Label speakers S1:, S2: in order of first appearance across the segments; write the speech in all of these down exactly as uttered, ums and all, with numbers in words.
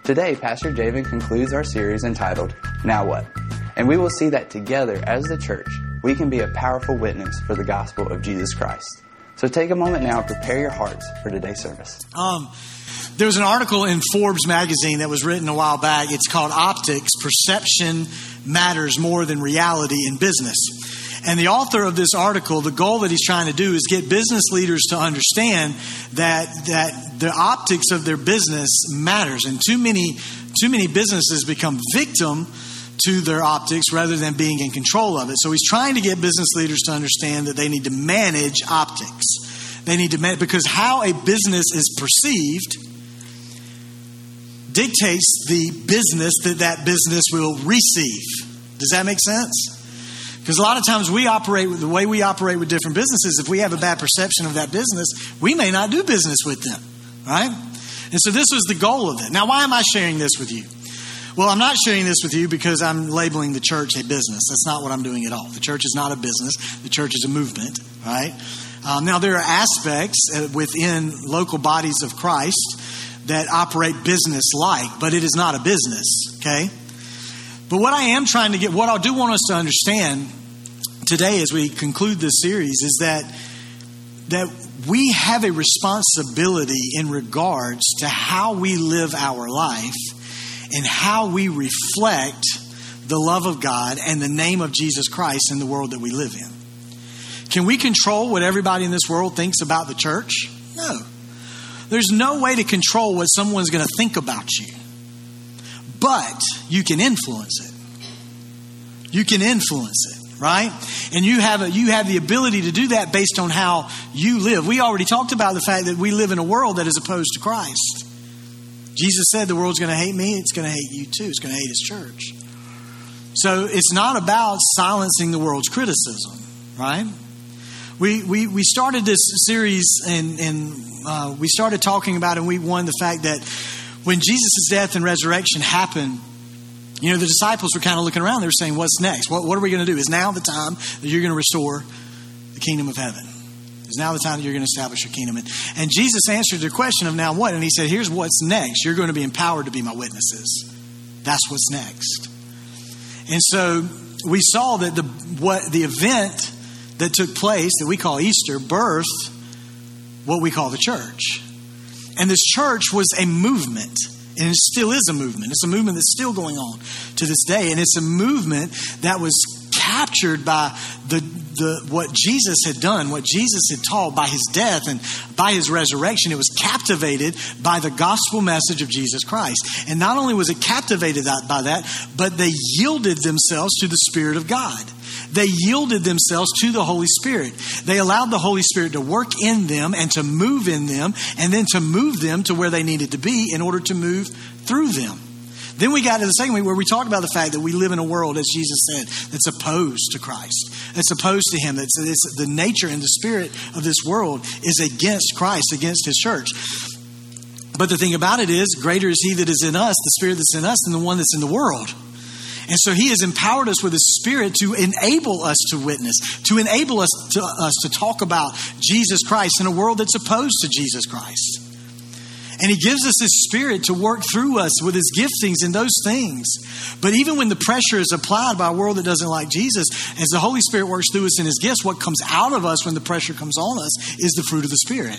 S1: Today, Pastor Javen concludes our series entitled, Now What? And we will see that together as the church, we can be a powerful witness for the gospel of Jesus Christ. So take a moment now and prepare your hearts for today's service.
S2: Um, there was an article in Forbes magazine that was written a while back. It's called Optics, Perception Matters More Than Reality in Business. And the author of this article, the goal that he's trying to do is get business leaders to understand that that the optics of their business matters. And too many, too many businesses become victim to their optics rather than being in control of it. So he's trying to get business leaders to understand that they need to manage optics. They need to manage, because how a business is perceived dictates the business that that business will receive. Does that make sense? Because a lot of times we operate with the way we operate with different businesses. If we have a bad perception of that business, we may not do business with them, right? And so this was the goal of it. Now, why am I sharing this with you? Well, I'm not sharing this with you because I'm labeling the church a business. That's not what I'm doing at all. The church is not a business. The church is a movement, right? Um, now, there are aspects within local bodies of Christ that operate business-like, but it is not a business, okay? But what I am trying to get, what I do want us to understand today as we conclude this series is that that we have a responsibility in regards to how we live our life and how we reflect the love of God and the name of Jesus Christ in the world that we live in. Can we control what everybody in this world thinks about the church? No. There's no way to control what someone's going to think about you. But you can influence it. You can influence it, right? And you have a, you have the ability to do that based on how you live. We already talked about the fact that we live in a world that is opposed to Christ. Jesus said the world's going to hate me. It's going to hate you too. It's going to hate his church. So it's not about silencing the world's criticism, right? We we we started this series and and uh, we started talking about, and we won the fact that when Jesus' death and resurrection happened, you know, the disciples were kind of looking around. They were saying, what's next? What, what are we going to do? Is now the time that you're going to restore the kingdom of heaven? Is now the time that you're going to establish your kingdom? And, and Jesus answered their question of now what? And he said, here's what's next. You're going to be empowered to be my witnesses. That's what's next. And so we saw that the what the event that took place that we call Easter birthed what we call the church. And this church was a movement, and it still is a movement. It's a movement that's still going on to this day. And it's a movement that was captured by the, the what Jesus had done, what Jesus had taught by his death and by his resurrection. It was captivated by the gospel message of Jesus Christ. And not only was it captivated by that, but they yielded themselves to the Spirit of God. They yielded themselves to the Holy Spirit. They allowed the Holy Spirit to work in them and to move in them and then to move them to where they needed to be in order to move through them. Then we got to the second week where we talked about the fact that we live in a world, as Jesus said, that's opposed to Christ. That's opposed to him. That's, it's the nature and the spirit of this world is against Christ, against his church. But the thing about it is, greater is he that is in us, the spirit that's in us, than the one that's in the world. And so he has empowered us with his Spirit to enable us to witness, to enable us to, us to talk about Jesus Christ in a world that's opposed to Jesus Christ. And he gives us his Spirit to work through us with his giftings and those things. But even when the pressure is applied by a world that doesn't like Jesus, as the Holy Spirit works through us in his gifts, what comes out of us when the pressure comes on us is the fruit of the Spirit.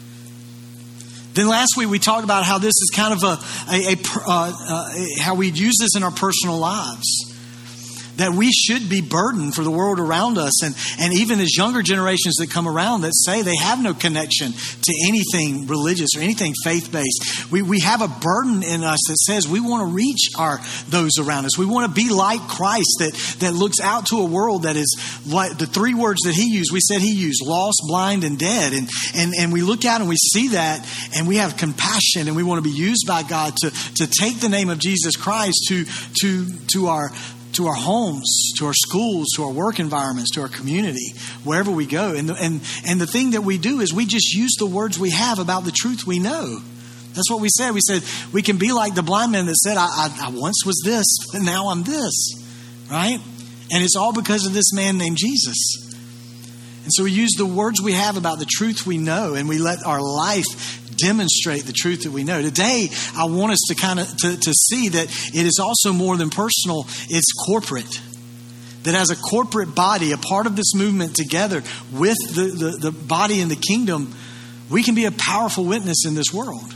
S2: Then last week we talked about how this is kind of a, a, a uh, uh, how we use this in our personal lives. That we should be burdened for the world around us. And, and even as younger generations that come around that say they have no connection to anything religious or anything faith-based. We, we have a burden in us that says we want to reach our those around us. We want to be like Christ that, that looks out to a world that is like the three words that he used. We said he used lost, blind, and dead. And, and, and we look out and we see that and we have compassion and we want to be used by God to, to take the name of Jesus Christ to, to, to our to our homes, to our schools, to our work environments, to our community, wherever we go. And the, and, and the thing that we do is we just use the words we have about the truth we know. That's what we said. We said we can be like the blind man that said, I, I, I once was this, but now I'm this, right? And it's all because of this man named Jesus. And so we use the words we have about the truth we know, and we let our life demonstrate the truth that we know. Today, I want us to kind of to, to see that it is also more than personal, it's corporate. That as a corporate body, a part of this movement together with the, the, the body in the kingdom, we can be a powerful witness in this world.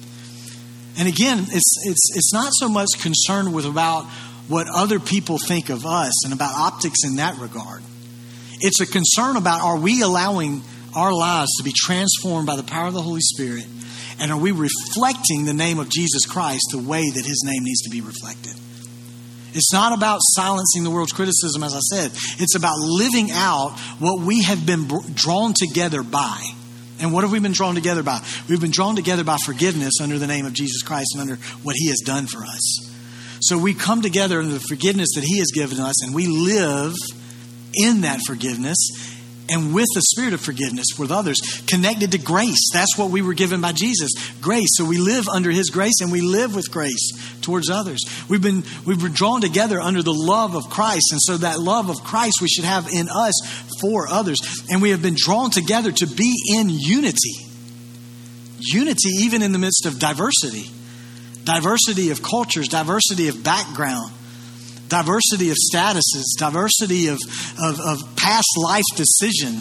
S2: And again, it's it's it's not so much concerned with about what other people think of us and about optics in that regard. It's a concern about, are we allowing our lives to be transformed by the power of the Holy Spirit? And are we reflecting the name of Jesus Christ the way that his name needs to be reflected? It's not about silencing the world's criticism, as I said. It's about living out what we have been drawn together by. And what have we been drawn together by? We've been drawn together by forgiveness under the name of Jesus Christ and under what he has done for us. So we come together under the forgiveness that he has given us, and we live in that forgiveness and with the spirit of forgiveness with others, connected to grace. That's what we were given by Jesus, grace. So we live under his grace, and we live with grace towards others. We've been we've been drawn together under the love of Christ, and so that love of Christ we should have in us for others. And we have been drawn together to be in unity. Unity even in the midst of diversity. Diversity of cultures, diversity of background, diversity of statuses, diversity of, of, of past life decisions.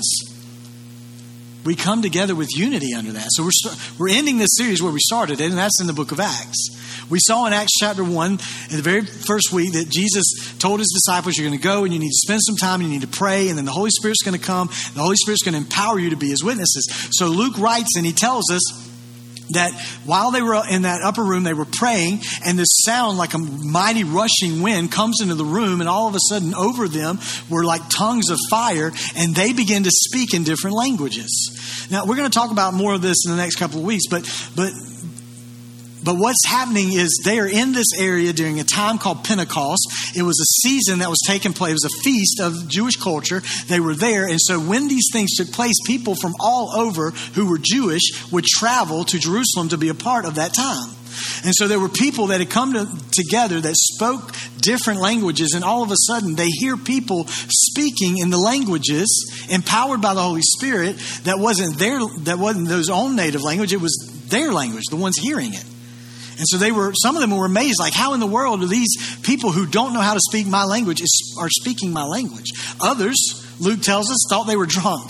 S2: We come together with unity under that. So we're we're ending this series where we started it, and that's in the book of Acts. We saw in Acts chapter one, in the very first week, that Jesus told his disciples, you're going to go and you need to spend some time, you need to pray, and then the Holy Spirit's going to come. The Holy Spirit's going to empower you to be his witnesses. So Luke writes, and he tells us that while they were in that upper room, they were praying, and this sound like a mighty rushing wind comes into the room, and all of a sudden over them were like tongues of fire, and they begin to speak in different languages. Now, we're going to talk about more of this in the next couple of weeks, but but But what's happening is they are in this area during a time called Pentecost. It was a season that was taking place. It was a feast of Jewish culture. They were there. And so when these things took place, people from all over who were Jewish would travel to Jerusalem to be a part of that time. And so there were people that had come to, together that spoke different languages. And all of a sudden they hear people speaking in the languages empowered by the Holy Spirit that wasn't their, that wasn't those own native language. It was their language, the ones hearing it. And so they were, some of them were amazed, like, how in the world are these people who don't know how to speak my language is, are speaking my language? Others, Luke tells us, thought they were drunk.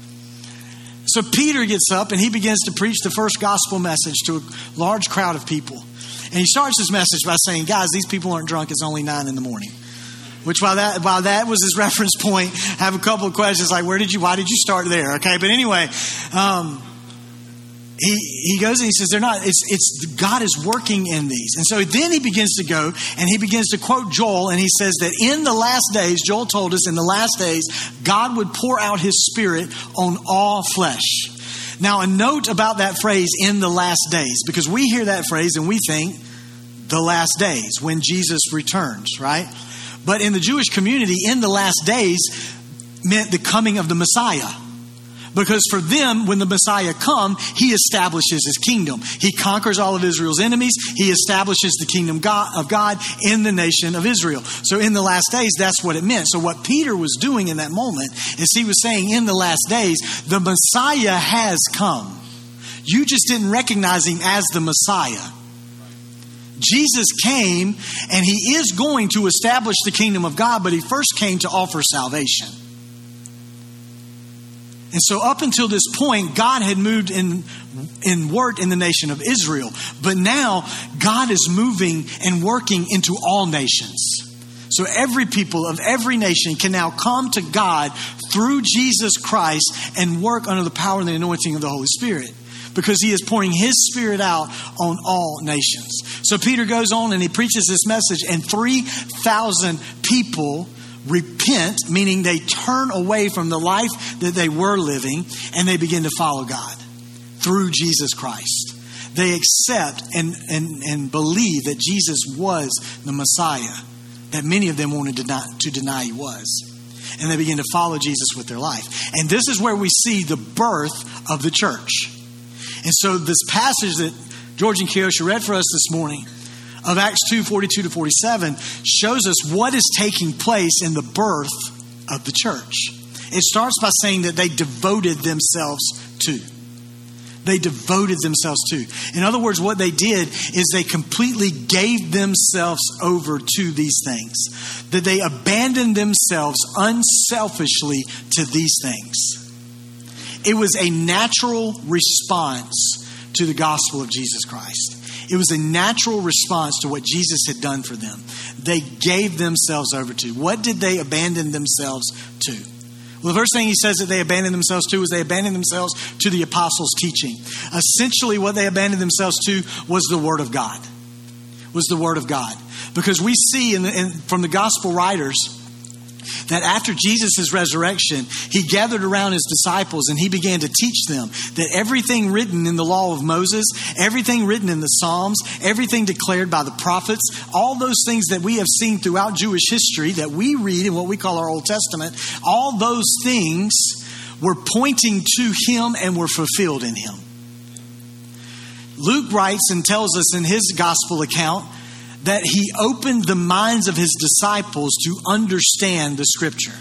S2: So Peter gets up and he begins to preach the first gospel message to a large crowd of people. And he starts his message by saying, guys, these people aren't drunk. It's only nine in the morning. Which while that while that was his reference point, I have a couple of questions like, where did you, why did you start there? Okay, but anyway, um, He he goes and he says, they're not, it's, it's God is working in these. And so then he begins to go and he begins to quote Joel, and he says that in the last days, Joel told us in the last days, God would pour out his spirit on all flesh. Now, a note about that phrase, in the last days, because we hear that phrase and we think the last days when Jesus returns, right? But in the Jewish community, in the last days meant the coming of the Messiah. Because for them, when the Messiah comes, he establishes his kingdom. He conquers all of Israel's enemies. He establishes the kingdom of God in the nation of Israel. So in the last days, that's what it meant. So what Peter was doing in that moment is he was saying, in the last days, the Messiah has come. You just didn't recognize him as the Messiah. Jesus came, and he is going to establish the kingdom of God, but he first came to offer salvation. And so up until this point, God had moved in, in work in the nation of Israel. But now God is moving and working into all nations. So every people of every nation can now come to God through Jesus Christ and work under the power and the anointing of the Holy Spirit. Because he is pouring his spirit out on all nations. So Peter goes on and he preaches this message, and three thousand people repent, meaning they turn away from the life that they were living and they begin to follow God through Jesus Christ. They accept and, and, and believe that Jesus was the Messiah that many of them wanted to deny, to deny he was. And they begin to follow Jesus with their life. And this is where we see the birth of the church. And so this passage that George and Kiosha read for us this morning of Acts two, forty-two to forty-seven shows us what is taking place in the birth of the church. It starts by saying that they devoted themselves to. They devoted themselves to. In other words, what they did is they completely gave themselves over to these things. That they abandoned themselves unselfishly to these things. It was a natural response to the gospel of Jesus Christ. It was a natural response to what Jesus had done for them. They gave themselves over to. What did they abandon themselves to? Well, the first thing he says that they abandoned themselves to was they abandoned themselves to the apostles' teaching. Essentially, what they abandoned themselves to was the Word of God. Was the Word of God. Because we see in the, in, from the gospel writers that after Jesus' resurrection, he gathered around his disciples and he began to teach them that everything written in the law of Moses, everything written in the Psalms, everything declared by the prophets, all those things that we have seen throughout Jewish history that we read in what we call our Old Testament, all those things were pointing to him and were fulfilled in him. Luke writes and tells us in his gospel account that he opened the minds of his disciples to understand the scripture.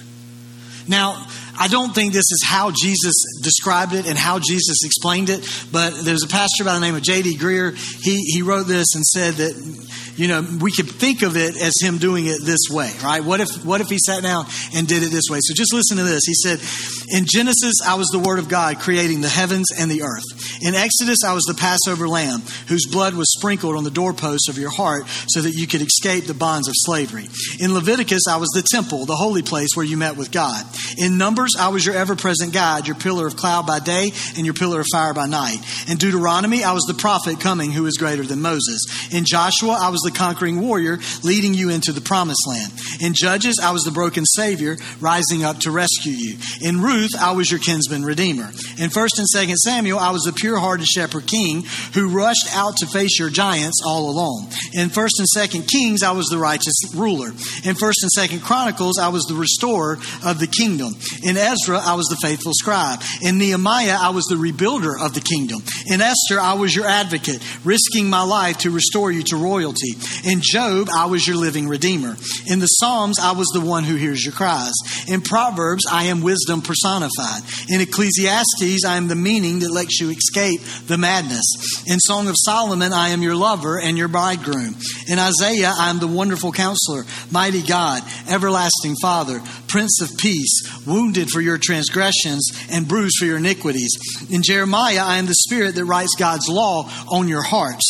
S2: Now, I don't think this is how Jesus described it and how Jesus explained it, but there's a pastor by the name of J D Greer. He he wrote this and said that, you know, we could think of it as him doing it this way, right? What if what if he sat down and did it this way? So just listen to this. He said, in Genesis, I was the Word of God creating the heavens and the earth. In Exodus, I was the Passover lamb whose blood was sprinkled on the doorposts of your heart so that you could escape the bonds of slavery. In Leviticus, I was the temple, the holy place where you met with God. In Numbers, I was your ever-present guide, your pillar of cloud by day and your pillar of fire by night. In Deuteronomy, I was the prophet coming who is greater than Moses. In Joshua, I was the conquering warrior leading you into the promised land. In Judges, I was the broken Savior rising up to rescue you. In Ruth, I was your kinsman redeemer. In First and Second Samuel, I was the pure-hearted shepherd king who rushed out to face your giants all alone. In First and Second Kings, I was the righteous ruler. In First and Second Chronicles, I was the restorer of the kingdom. In Ezra, I was the faithful scribe. In Nehemiah, I was the rebuilder of the kingdom. In Esther, I was your advocate, risking my life to restore you to royalty. In Job, I was your living redeemer. In the Psalms, I was the one who hears your cries. In Proverbs, I am wisdom personified. In Ecclesiastes, I am the meaning that lets you escape the madness. In Song of Solomon, I am your lover and your bridegroom. In Isaiah, I am the wonderful counselor, mighty God, everlasting Father, Prince of Peace, wounded for your transgressions and bruised for your iniquities. In Jeremiah, I am the Spirit that writes God's law on your hearts.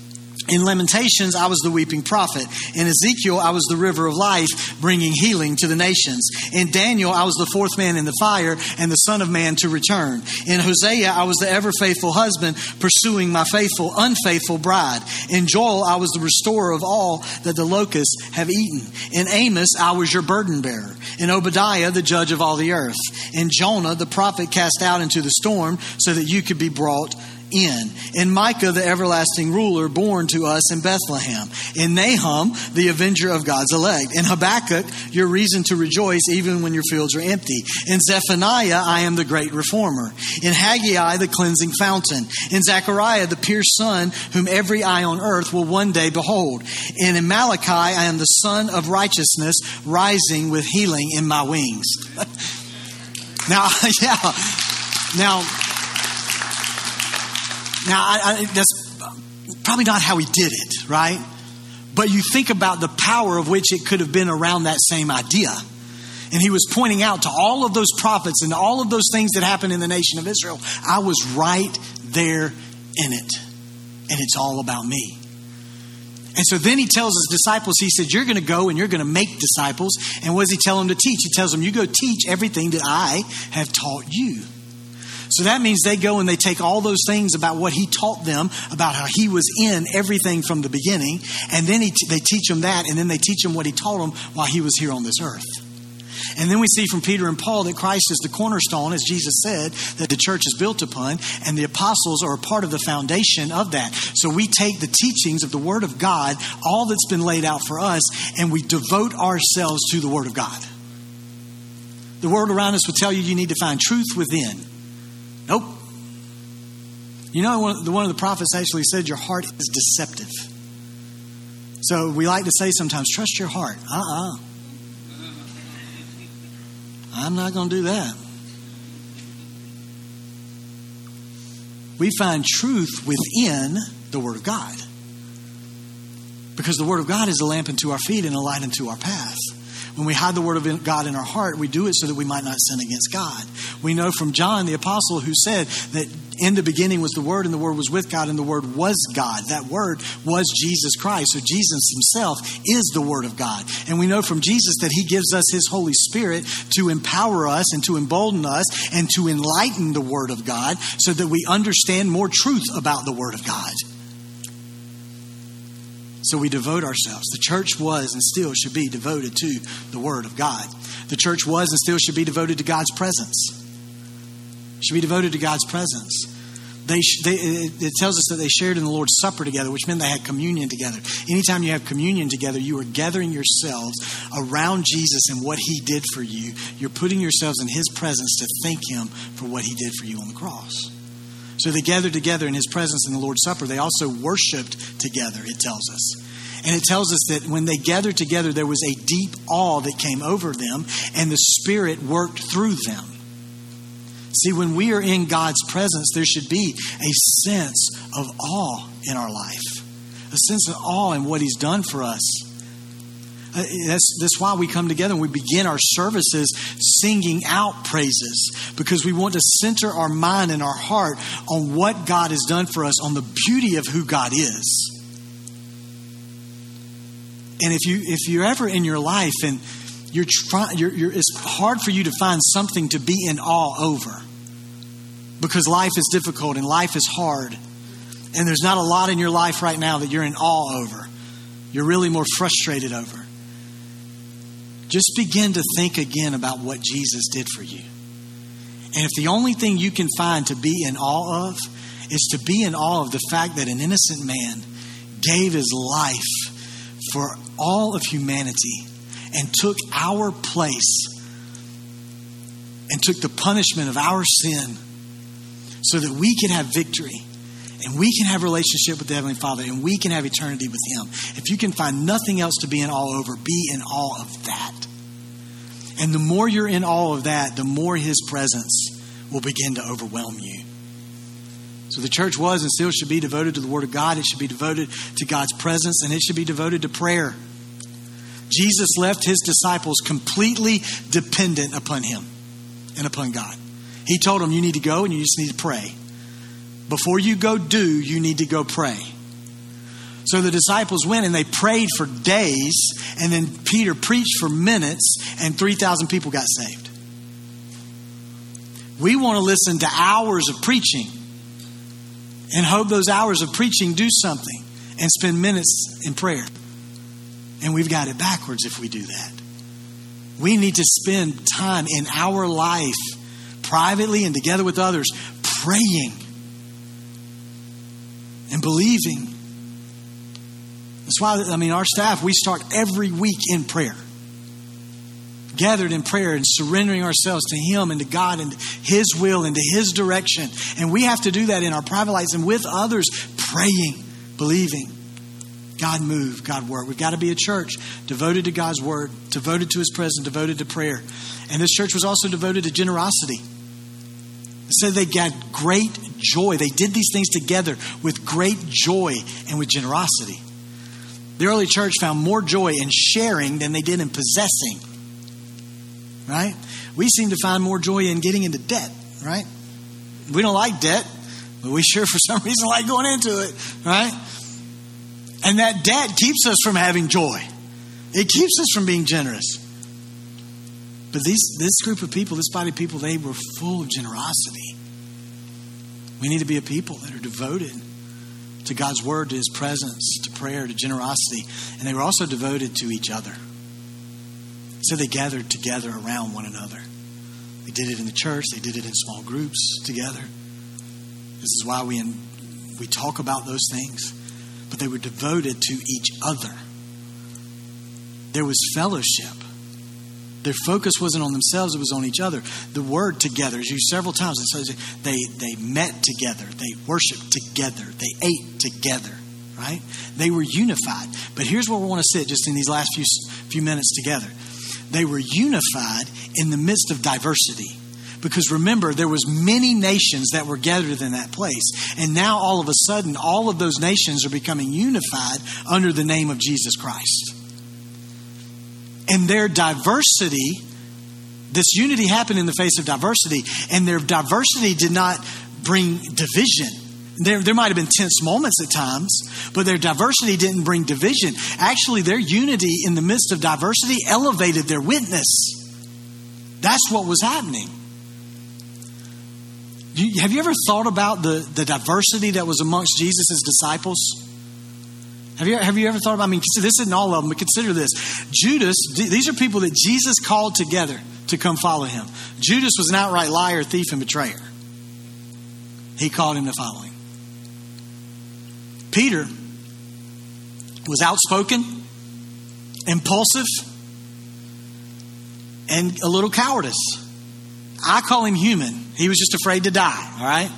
S2: In Lamentations, I was the weeping prophet. In Ezekiel, I was the river of life, bringing healing to the nations. In Daniel, I was the fourth man in the fire and the Son of Man to return. In Hosea, I was the ever-faithful husband, pursuing my faithful, unfaithful bride. In Joel, I was the restorer of all that the locusts have eaten. In Amos, I was your burden bearer. In Obadiah, the judge of all the earth. In Jonah, the prophet cast out into the storm so that you could be brought in. In Micah, the everlasting ruler born to us in Bethlehem. In Nahum, the avenger of God's elect. In Habakkuk, your reason to rejoice even when your fields are empty. In Zephaniah, I am the great reformer. In Haggai, the cleansing fountain. In Zechariah, the pierced son whom every eye on earth will one day behold. And in Malachi, I am the son of righteousness rising with healing in my wings. now, yeah. Now, Now, I, I, that's probably not how he did it, right? But you think about the power of which it could have been around that same idea. And he was pointing out to all of those prophets and all of those things that happened in the nation of Israel, I was right there in it. And it's all about me. And so then he tells his disciples, he said, you're going to go and you're going to make disciples. And what does he tell them to teach? He tells them, you go teach everything that I have taught you. So that means they go and they take all those things about what he taught them, about how he was in everything from the beginning. And then he t- they teach them that. And then they teach them what he taught them while he was here on this earth. And then we see from Peter and Paul that Christ is the cornerstone, as Jesus said, that the church is built upon. And the apostles are a part of the foundation of that. So we take the teachings of the Word of God, all that's been laid out for us, and we devote ourselves to the Word of God. The world around us will tell you you need to find truth within. Nope. You know, one of, the, one of the prophets actually said your heart is deceptive. So we like to say sometimes, trust your heart. Uh-uh. I'm not going to do that. We find truth within the Word of God. Because the Word of God is a lamp unto our feet and a light unto our path. When we hide the Word of God in our heart, we do it so that we might not sin against God. We know from John the Apostle, who said that in the beginning was the Word, and the Word was with God, and the Word was God. That Word was Jesus Christ. So Jesus himself is the Word of God. And we know from Jesus that he gives us his Holy Spirit to empower us and to embolden us and to enlighten the Word of God so that we understand more truth about the Word of God. So we devote ourselves. The church was and still should be devoted to the Word of God. The church was and still should be devoted to God's presence. Should be devoted to God's presence. They, they, it tells us that they shared in the Lord's Supper together, which meant they had communion together. Anytime you have communion together, you are gathering yourselves around Jesus and what he did for you. You're putting yourselves in his presence to thank him for what he did for you on the cross. So they gathered together in his presence in the Lord's Supper. They also worshiped together, it tells us. And it tells us that when they gathered together, there was a deep awe that came over them, and the Spirit worked through them. See, when we are in God's presence, there should be a sense of awe in our life. A sense of awe in what he's done for us. That's, that's why we come together and we begin our services singing out praises, because we want to center our mind and our heart on what God has done for us, on the beauty of who God is. And if you if you're ever in your life and you're trying, you're, you're, it's hard for you to find something to be in awe over, because life is difficult and life is hard, and there's not a lot in your life right now that you're in awe over. You're really more frustrated over. Just begin to think again about what Jesus did for you. And if the only thing you can find to be in awe of is to be in awe of the fact that an innocent man gave his life for all of humanity and took our place and took the punishment of our sin so that we can have victory and we can have a relationship with the Heavenly Father and we can have eternity with him. If you can find nothing else to be in awe over, be in awe of that. And the more you're in awe of that, the more his presence will begin to overwhelm you. So the church was and still should be devoted to the Word of God. It should be devoted to God's presence, and it should be devoted to prayer. Jesus left his disciples completely dependent upon him and upon God. He told them, you need to go and you just need to pray. Before you go do, you need to go pray. So the disciples went and they prayed for days, and then Peter preached for minutes, and three thousand people got saved. We want to listen to hours of preaching and hope those hours of preaching do something, and spend minutes in prayer. And we've got it backwards if we do that. We need to spend time in our life, privately and together with others, praying and believing. That's why, I mean, our staff, we start every week in prayer. Gathered in prayer and surrendering ourselves to him and to God and his will and to his direction. And we have to do that in our private lives and with others, praying, believing. God move, God work. We've got to be a church devoted to God's word, devoted to his presence, devoted to prayer. And this church was also devoted to generosity. It said they got great joy. They did these things together with great joy and with generosity. The early church found more joy in sharing than they did in possessing. Right? We seem to find more joy in getting into debt, right? We don't like debt, but we sure for some reason like going into it, right? And that debt keeps us from having joy. It keeps us from being generous. But these, this group of people, this body of people, they were full of generosity. We need to be a people that are devoted to God's word, to his presence, to prayer, to generosity. And they were also devoted to each other. So they gathered together around one another. They did it in the church. They did it in small groups together. This is why we in, we talk about those things. But they were devoted to each other. There was fellowship. Their focus wasn't on themselves. It was on each other. The word together is used several times. It says they, they met together. They worshiped together. They ate together. Right? They were unified. But here's where we want to sit just in these last few, few minutes together. they were unified in the midst of diversity. Because remember, there was many nations that were gathered in that place. And now all of a sudden, all of those nations are becoming unified under the name of Jesus Christ. And their diversity, this unity happened in the face of diversity. And their diversity did not bring division. There, there might have been tense moments at times, but their diversity didn't bring division. Actually, their unity in the midst of diversity elevated their witness. That's what was happening. You, have you ever thought about the, the diversity that was amongst Jesus' disciples? Have you, have you ever thought about, I mean, this isn't all of them, but consider this. Judas, these are people that Jesus called together to come follow him. Judas was an outright liar, thief, and betrayer. He called him to follow him. Peter was outspoken, impulsive, and a little cowardice. I call him human. He was just afraid to die, all right?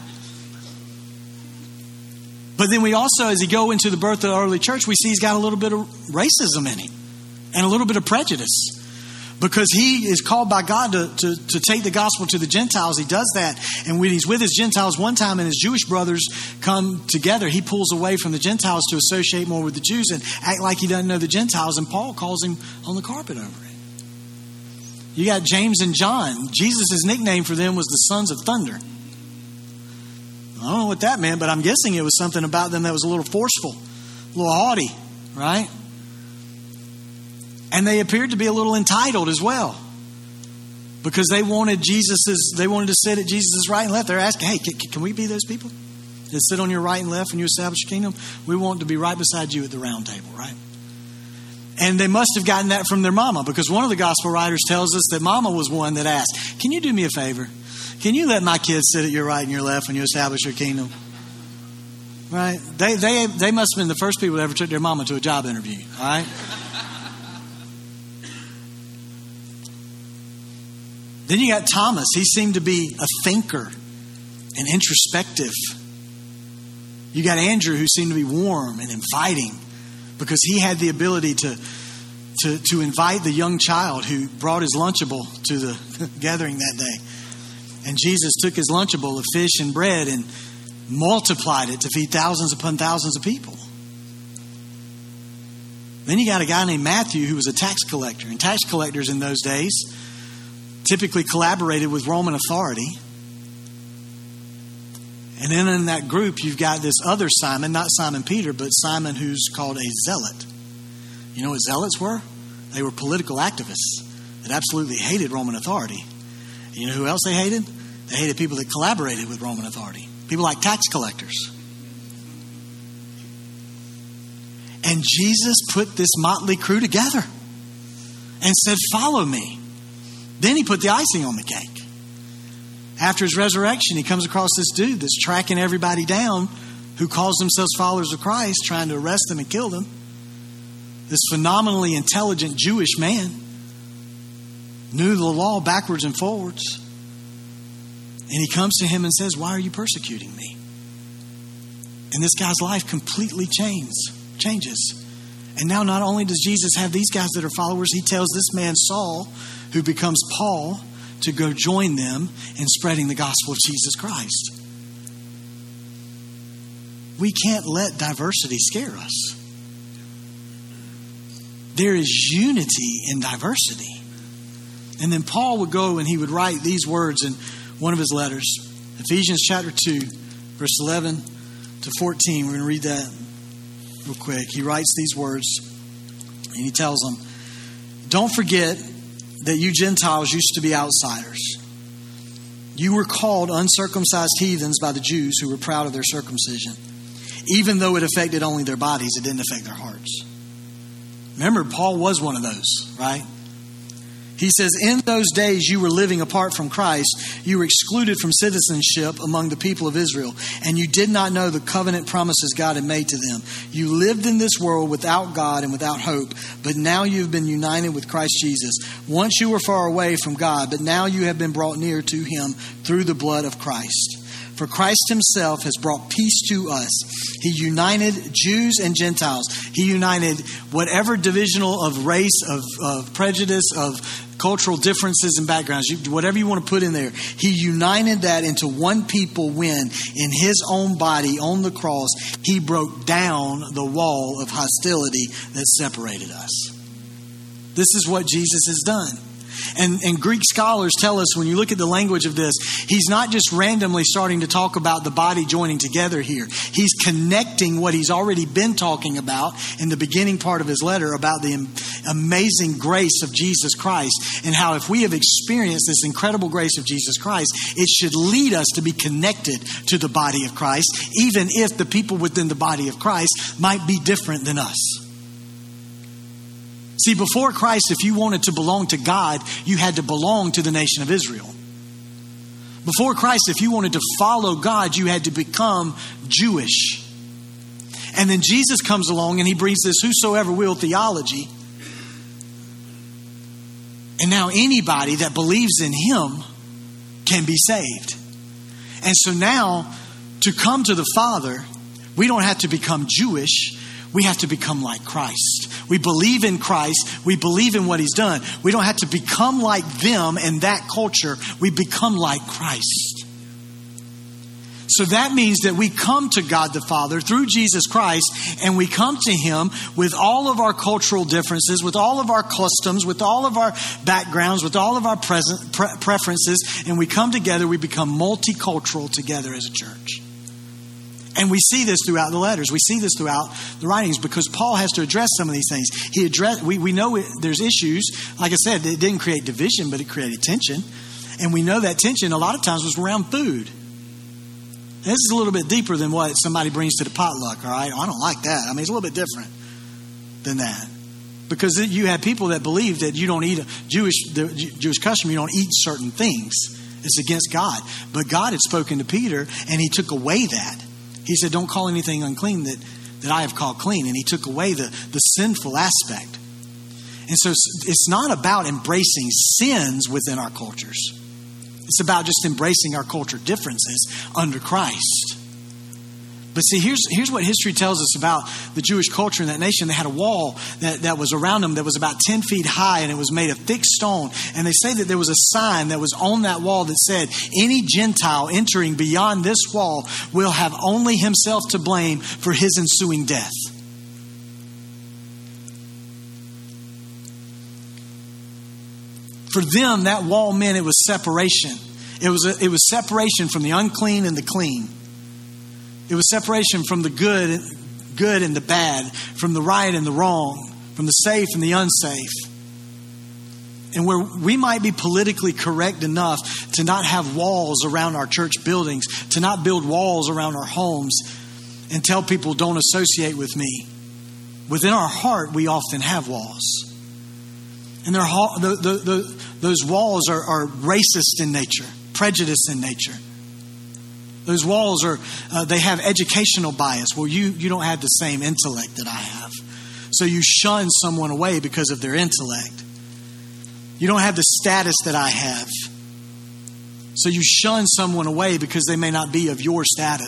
S2: But then we also, as he go into the birth of the early church, we see he's got a little bit of racism in him and a little bit of prejudice. Because he is called by God to, to, to take the gospel to the Gentiles. He does that. And when he's with his Gentiles one time and his Jewish brothers come together, he pulls away from the Gentiles to associate more with the Jews and act like he doesn't know the Gentiles. And Paul calls him on the carpet over it. You got James and John. Jesus' nickname for them was the sons of thunder. I don't know what that meant, but I'm guessing it was something about them that was a little forceful, a little haughty, right? And they appeared to be a little entitled as well, because they wanted Jesus's. They wanted to sit at Jesus' right and left. They're asking, "Hey, can, can we be those people that sit on your right and left when you establish your kingdom? We want to be right beside you at the round table, right?" And they must have gotten that from their mama, because one of the gospel writers tells us that mama was one that asked, "Can you do me a favor? Can you let my kids sit at your right and your left when you establish your kingdom?" Right? They they they must have been the first people that ever took their mama to a job interview. All right. Then you got Thomas. He seemed to be a thinker and introspective. You got Andrew, who seemed to be warm and inviting, because he had the ability to, to, to invite the young child who brought his Lunchable to the gathering that day. And Jesus took his Lunchable of fish and bread and multiplied it to feed thousands upon thousands of people. Then you got a guy named Matthew, who was a tax collector. And tax collectors in those days typically collaborated with Roman authority. And then in that group, you've got this other Simon, not Simon Peter, but Simon who's called a zealot. You know what zealots were? They were political activists that absolutely hated Roman authority. And you know who else they hated? They hated people that collaborated with Roman authority. People like tax collectors. And Jesus put this motley crew together and said, "Follow me." Then he put the icing on the cake. After his resurrection, he comes across this dude that's tracking everybody down who calls themselves followers of Christ, trying to arrest them and kill them. This phenomenally intelligent Jewish man knew the law backwards and forwards. And he comes to him and says, "Why are you persecuting me?" And this guy's life completely changes. changes. And now not only does Jesus have these guys that are followers, he tells this man Saul, who becomes Paul, to go join them in spreading the gospel of Jesus Christ. We can't let diversity scare us. There is unity in diversity. And then Paul would go and he would write these words in one of his letters. Ephesians chapter two, verse eleven to fourteen. We're going to read that real quick. He writes these words and he tells them, "Don't forget that you Gentiles used to be outsiders. You were called uncircumcised heathens by the Jews who were proud of their circumcision. Even though it affected only their bodies, it didn't affect their hearts." Remember, Paul was one of those, right? He says, "In those days you were living apart from Christ. You were excluded from citizenship among the people of Israel, and you did not know the covenant promises God had made to them. You lived in this world without God and without hope, but now you've been united with Christ Jesus. Once you were far away from God, but now you have been brought near to him through the blood of Christ. For Christ himself has brought peace to us. He united Jews and Gentiles. He united whatever divisional of race, of, of prejudice, of cultural differences and backgrounds, you, whatever you want to put in there. He united that into one people when, in his own body on the cross, he broke down the wall of hostility that separated us. This is what Jesus has done. And, and Greek scholars tell us, when you look at the language of this, he's not just randomly starting to talk about the body joining together here. He's connecting what he's already been talking about in the beginning part of his letter about the amazing grace of Jesus Christ, and how if we have experienced this incredible grace of Jesus Christ, it should lead us to be connected to the body of Christ, even if the people within the body of Christ might be different than us. See, before Christ, if you wanted to belong to God, you had to belong to the nation of Israel. Before Christ, if you wanted to follow God, you had to become Jewish. And then Jesus comes along and he brings this whosoever will theology. And now anybody that believes in him can be saved. And so now, to come to the Father, we don't have to become Jewish. We have to become like Christ. We believe in Christ. We believe in what he's done. We don't have to become like them and that culture. We become like Christ. So that means that we come to God the Father through Jesus Christ, and we come to him with all of our cultural differences, with all of our customs, with all of our backgrounds, with all of our present pre- preferences, and we come together. We become multicultural together as a church. And we see this throughout the letters. We see this throughout the writings, because Paul has to address some of these things. He address, we, we know it, there's issues. Like I said, it didn't create division, but it created tension. And we know that tension a lot of times was around food. And this is a little bit deeper than what somebody brings to the potluck, all right? I don't like that. I mean, it's a little bit different than that. Because you had people that believe that you don't eat a Jewish, the Jewish custom, you don't eat certain things. It's against God. But God had spoken to Peter, and he took away that. He said, don't call anything unclean that, that I have called clean. And he took away the, the sinful aspect. And so it's not about embracing sins within our cultures. It's about just embracing our culture differences under Christ. But see, here's, here's what history tells us about the Jewish culture in that nation. They had a wall that, that was around them that was about ten feet high, and it was made of thick stone. And they say that there was a sign that was on that wall that said, any Gentile entering beyond this wall will have only himself to blame for his ensuing death. For them, that wall meant it was separation. It was a, it was separation from the unclean and the clean. It was separation from the good, good and the bad, from the right and the wrong, from the safe and the unsafe. And where we might be politically correct enough to not have walls around our church buildings, to not build walls around our homes and tell people don't associate with me, within our heart we often have walls. And they're, the, the, the, those walls are, are racist in nature, prejudiced in nature. Those walls are, uh, they have educational bias. Well, you, you don't have the same intellect that I have. So you shun someone away because of their intellect. You don't have the status that I have. So you shun someone away because they may not be of your status.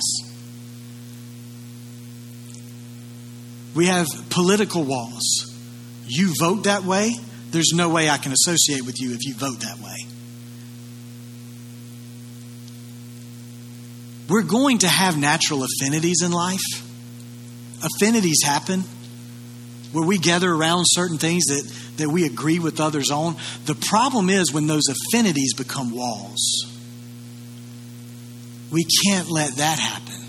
S2: We have political walls. You vote that way, there's no way I can associate with you if you vote that way. We're going to have natural affinities in life. Affinities happen where we gather around certain things that, that we agree with others on. The problem is when those affinities become walls. We can't let that happen.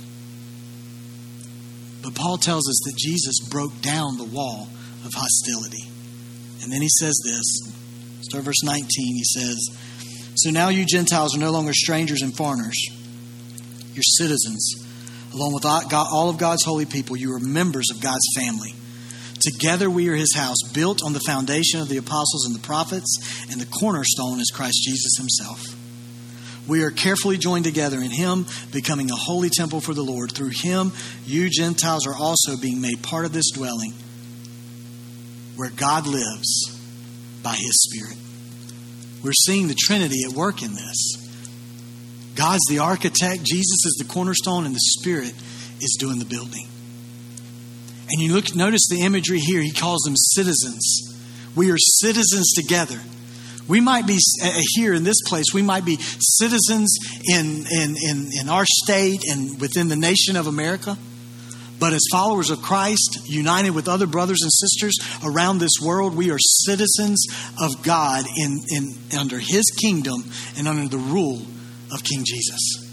S2: But Paul tells us that Jesus broke down the wall of hostility. And then he says this. Start verse nineteen. He says, so now you Gentiles are no longer strangers and foreigners. You're citizens. Along with all of God's holy people, you are members of God's family. Together we are his house, built on the foundation of the apostles and the prophets, and the cornerstone is Christ Jesus himself. We are carefully joined together in him, becoming a holy temple for the Lord. Through him, you Gentiles are also being made part of this dwelling where God lives by his Spirit. We're seeing the Trinity at work in this. God's the architect, Jesus is the cornerstone, and the Spirit is doing the building. And you look, notice the imagery here. He calls them citizens. We are citizens together. We might be uh, here in this place. We might be citizens in, in, in, in our state and within the nation of America. But as followers of Christ, united with other brothers and sisters around this world, we are citizens of God in, in under His kingdom and under the rule of King Jesus.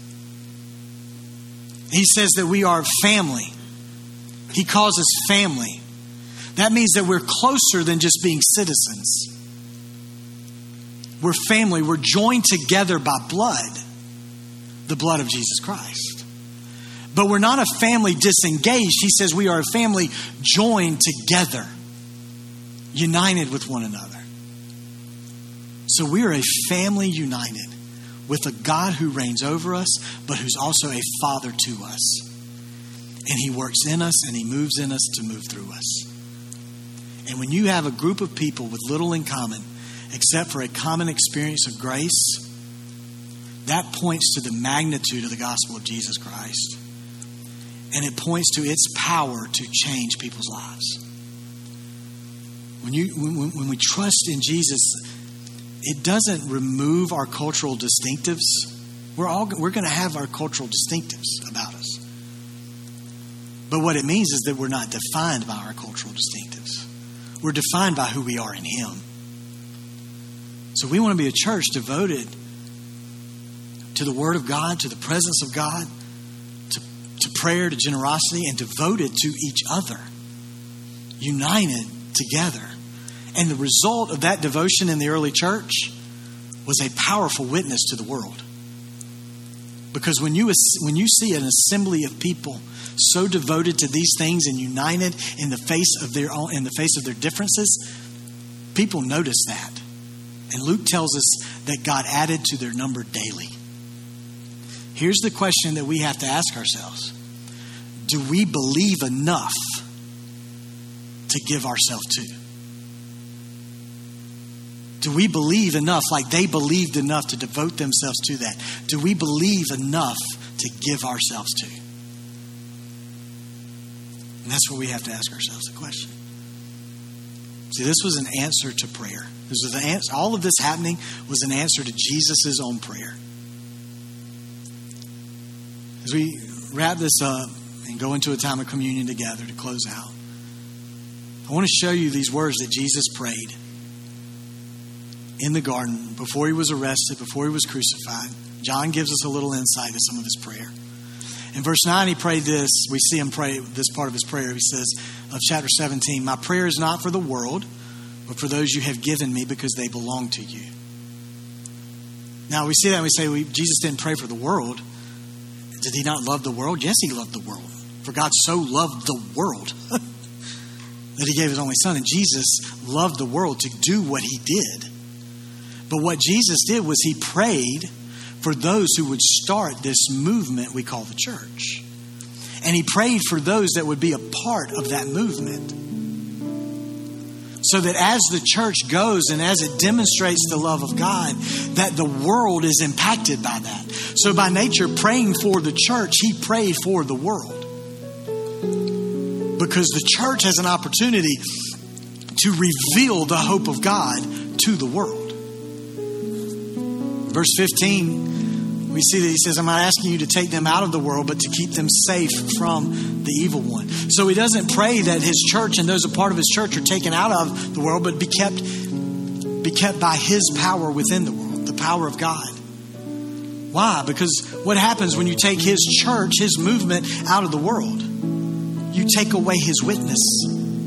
S2: He says that we are family. He calls us family. That means that we're closer than just being citizens. We're family. We're joined together by blood, the blood of Jesus Christ. But we're not a family disengaged. He says we are a family joined together, united with one another. So we are a family united with a God who reigns over us, but who's also a Father to us. And He works in us and He moves in us to move through us. And when you have a group of people with little in common, except for a common experience of grace, that points to the magnitude of the gospel of Jesus Christ. And it points to its power to change people's lives. When you when, when we trust in Jesus, it doesn't remove our cultural distinctives. We're all we're going to have our cultural distinctives about us. But what it means is that we're not defined by our cultural distinctives. We're defined by who we are in Him. So we want to be a church devoted to the Word of God, to the presence of God, to, to prayer, to generosity, and devoted to each other. United together. And the result of that devotion in the early church was a powerful witness to the world. Because when you when you see an assembly of people so devoted to these things and united in the face of their own in the face of their differences, people notice that. And Luke tells us that God added to their number daily. Here's the question that we have to ask ourselves. Do we believe enough to give ourselves to? Do we believe enough, like they believed enough to devote themselves to that? Do we believe enough to give ourselves to? And that's what we have to ask ourselves the question. See, this was an answer to prayer. This was an answer, all of this happening was an answer to Jesus' own prayer. As we wrap this up and go into a time of communion together to close out, I want to show you these words that Jesus prayed in the garden before He was arrested, before He was crucified. John gives us a little insight to some of His prayer. In verse nine, He prayed this. We see Him pray this part of His prayer. He says, of chapter seventeen, my prayer is not for the world, but for those you have given me because they belong to you. Now we see that and we say, well, Jesus didn't pray for the world. Did He not love the world? Yes, He loved the world. For God so loved the world that He gave His only Son. And Jesus loved the world to do what He did. But what Jesus did was He prayed for those who would start this movement we call the church. And He prayed for those that would be a part of that movement. So that as the church goes and as it demonstrates the love of God, that the world is impacted by that. So by nature, praying for the church, He prayed for the world. Because the church has an opportunity to reveal the hope of God to the world. Verse fifteen, we see that He says, I'm not asking you to take them out of the world, but to keep them safe from the evil one. So He doesn't pray that His church and those a part of His church are taken out of the world, but be kept, be kept by His power within the world, the power of God. Why? Because what happens when you take His church, His movement out of the world? You take away His witness.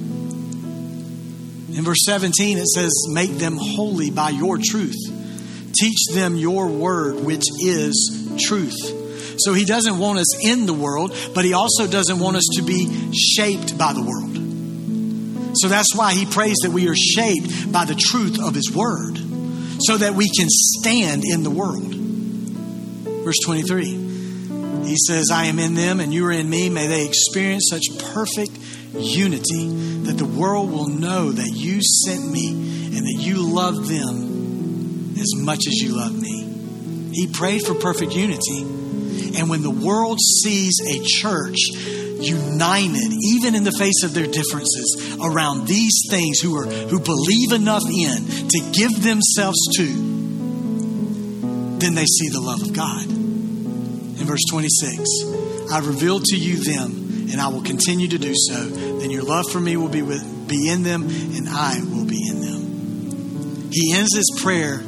S2: In verse seventeen, it says, make them holy by your truth. Teach them your word, which is truth. So He doesn't want us in the world, but He also doesn't want us to be shaped by the world. So that's why He prays that we are shaped by the truth of His word, so that we can stand in the world. Verse twenty-three, He says, I am in them and you are in me. May they experience such perfect unity that the world will know that you sent me and that you love them as much as you love me. He prayed for perfect unity. And when the world sees a church united, even in the face of their differences, around these things, who are who believe enough in to give themselves to, then they see the love of God. In verse twenty-six, I revealed to you them, and I will continue to do so. Then your love for me will be with, be in them, and I will be in them. He ends his prayer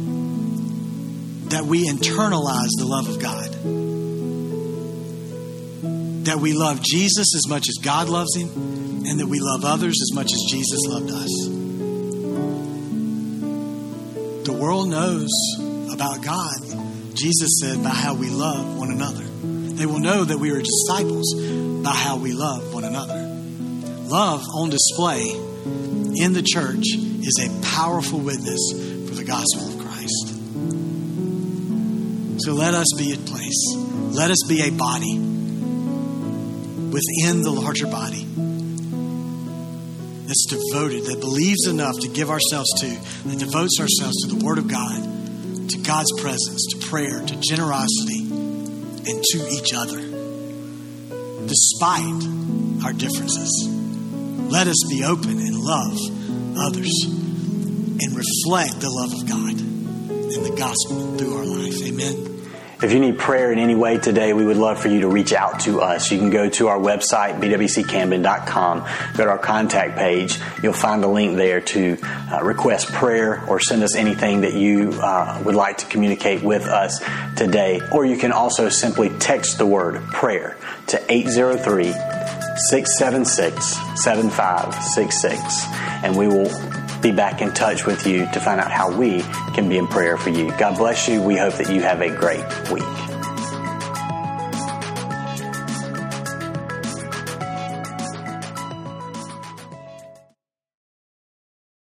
S2: that we internalize the love of God. That we love Jesus as much as God loves him, and that we love others as much as Jesus loved us. The world knows about God, Jesus said, by how we love one another. They will know that we are disciples by how we love one another. Love on display in the church is a powerful witness for the gospel of Christ. So let us be at place. Let us be a body within the larger body that's devoted, that believes enough to give ourselves to, that devotes ourselves to the Word of God, to God's presence, to prayer, to generosity, and to each other, despite our differences. Let us be open and love others and reflect the love of God and the gospel through our life. Amen.
S3: If you need prayer in any way today, we would love for you to reach out to us. You can go to our website, b w c camden dot com, go to our contact page. You'll find a link there to uh, request prayer or send us anything that you uh, would like to communicate with us today. Or you can also simply text the word prayer to eight zero three, six seven six, seven five six six, and we will be back in touch with you to find out how we can be in prayer for you. God bless you. We hope that you have a great week.